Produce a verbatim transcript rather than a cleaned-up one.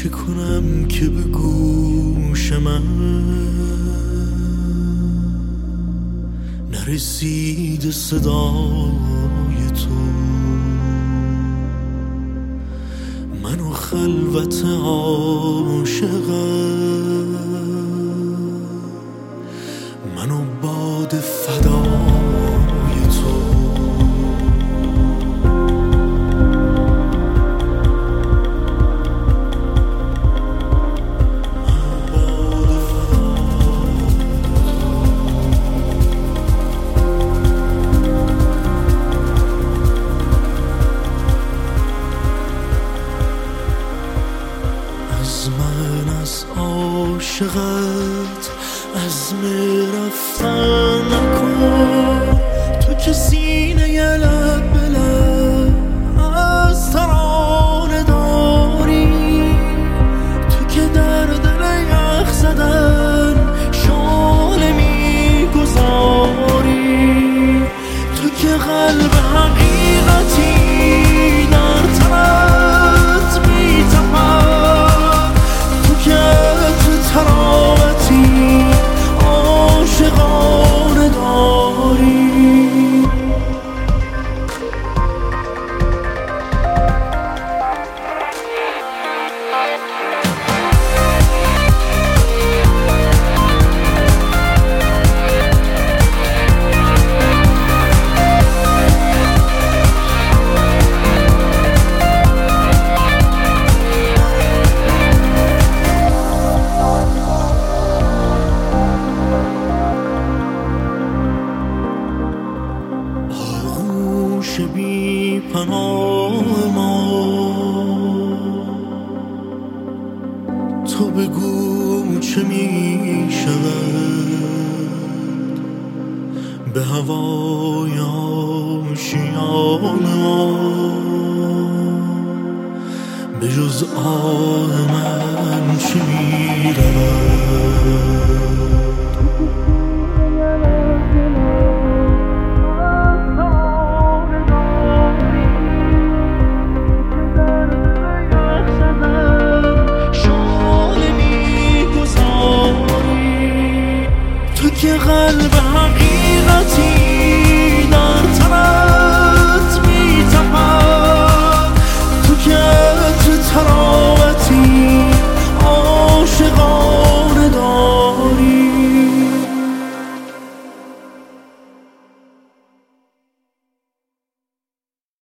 چه کنم که به گوش من نرسید صدای تو؟ منو خلوت عاشقم، منو باد فدای تو. از من از عاشقت عزم رفتن نکن، تو که سینه لب به لب از ترانه داری، تو که در دل یخ زدن شعله میگذاری، تو که قلب حقیقتی در تنت میتپد، تو که تو تراوتی عاشقانه داری. آغوش بی پناه ما، تو بگو چه می شود به هوای آشیان ما، به جز آه من چه می رود؟